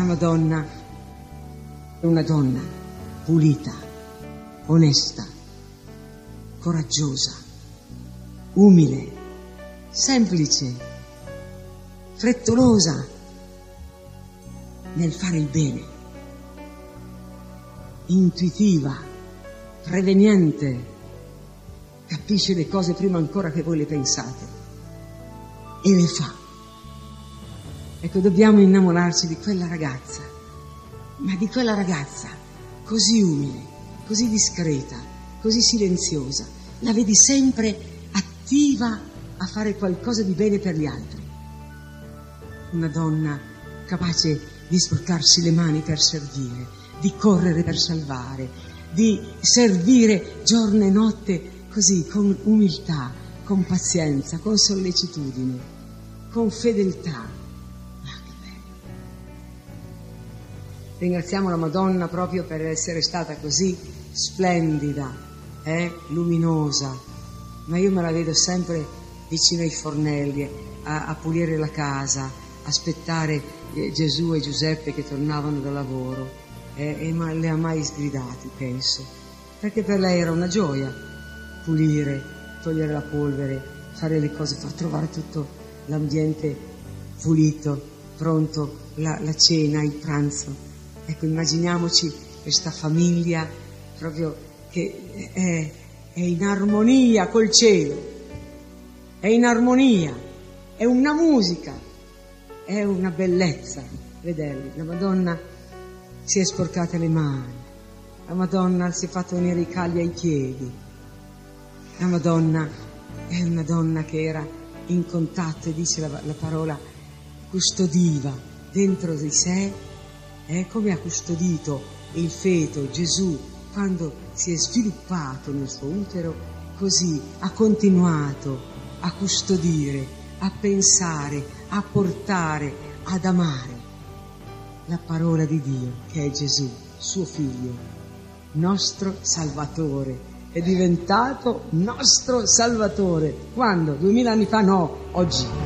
La Madonna è una donna pulita, onesta, coraggiosa, umile, semplice, frettolosa nel fare il bene, intuitiva, preveniente, capisce le cose prima ancora che voi le pensate e le fa. Ecco, dobbiamo innamorarci di quella ragazza, ma di quella ragazza così umile, così discreta, così silenziosa. La vedi sempre attiva a fare qualcosa di bene per gli altri. Una donna capace di sporcarsi le mani per servire, di correre per salvare, di servire giorno e notte così, con umiltà, con pazienza, con sollecitudine, con fedeltà. Ringraziamo la Madonna proprio per essere stata così splendida, luminosa, ma io me la vedo sempre vicino ai fornelli, a pulire la casa, aspettare Gesù e Giuseppe che tornavano da lavoro, e non le ha mai sgridati, penso, perché per lei era una gioia pulire, togliere la polvere, fare le cose, far trovare tutto l'ambiente pulito, pronto, la cena, il pranzo. Ecco, immaginiamoci questa famiglia proprio che è in armonia col cielo, è in armonia, è una musica, è una bellezza vederli. La Madonna si è sporcata le mani, la Madonna si è fatto venire i calli ai piedi, la Madonna è una donna che era in contatto, e dice la parola, custodiva dentro di sé. Come ha custodito il feto Gesù quando si è sviluppato nel suo utero, così ha continuato a custodire, a pensare, a portare, ad amare la parola di Dio che è Gesù, suo figlio, nostro Salvatore. È diventato nostro Salvatore. Quando? 2000 anni fa? No, oggi.